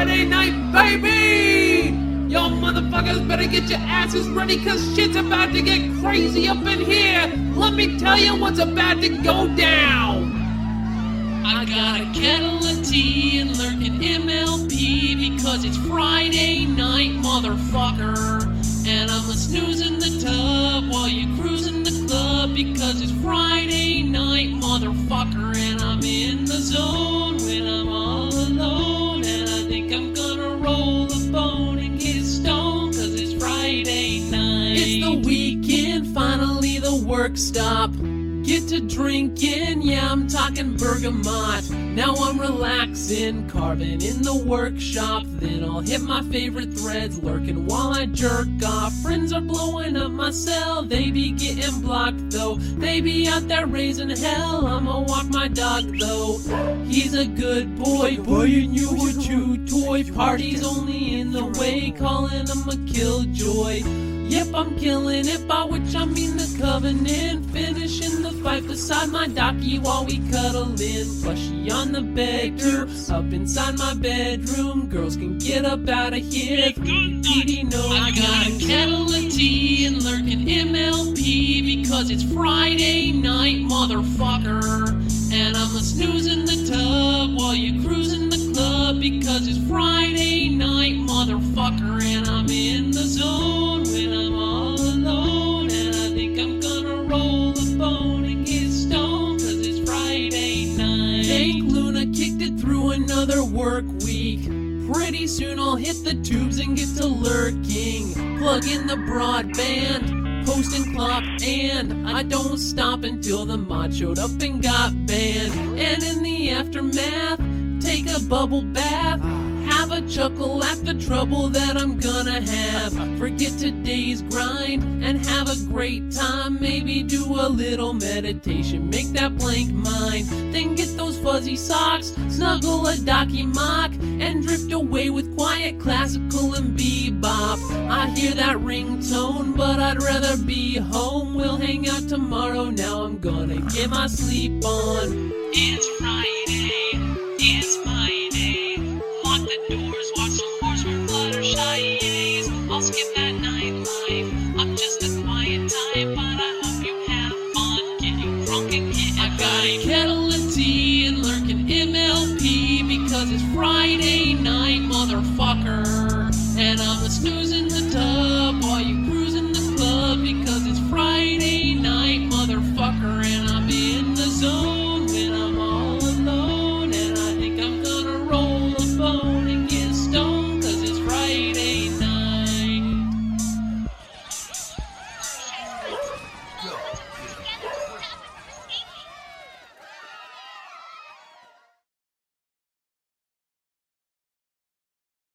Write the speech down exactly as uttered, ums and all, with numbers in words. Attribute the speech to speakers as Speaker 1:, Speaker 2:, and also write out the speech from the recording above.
Speaker 1: Friday night, baby! Y'all motherfuckers better get your asses ready, cause shit's about to get crazy up in here. Let me tell you what's about to go down. I got a kettle of tea and lurking M L P because it's Friday night, motherfucker. And I'm a snooze in the tub while you cruise in the club because it's Friday night, motherfucker. And I'm in the zone when I'm all alone. And I think I'm gonna roll a bone and get stoned cause it's Friday night. It's the weekend, finally the work stop. Get to drinking, yeah, I'm talking bergamot. Now I'm relaxing, carving in the workshop. Then I'll hit my favorite threads, lurking while I jerk off. Friends are blowing up my cell, they be getting blocked though. They be out there raising hell, I'ma walk my dog though. He's a good boy, buying you a chew toy. Party's only in the way, calling him a killjoy. Yep, I'm killing it, by which I mean the covenant. Finishing the fight beside my docky while we cuddle in. Plushie on the bed, up inside my bedroom. Girls can get up out of here. T D knows. I got a kettle of tea and lurking M L P because it's Friday night, motherfucker. And I'm a snooze in the tub while you cruise in the club because it's Friday night, motherfucker. And I'm in the zone when I'm all alone. And I think I'm gonna roll a bone and get stoned cause it's Friday night. Fake Luna kicked it through another work week. Pretty soon I'll hit the tubes and get to lurking. Plug in the broadband, post and clock, and I don't stop until the mod showed up and got banned. And in the aftermath, take a bubble bath, have a chuckle at the trouble that I'm gonna have. Forget today's grind and have a great time. Maybe do a little meditation, make that blank mind. Then get those fuzzy socks, snuggle a docky mock, and drift away with quiet classical and bebop. I hear that ringtone, but I'd rather be home. We'll hang out tomorrow, now I'm gonna get my sleep on. It's Friday, it's my day. Lock the doors, watch some horse with Fluttershy A's. I'll skip that nightlife, I'm just a quiet type, but I hope you have fun getting drunk and getting I got a kettle of tea and lurking M L P because it's Friday night, motherfucker. And I'm a snooze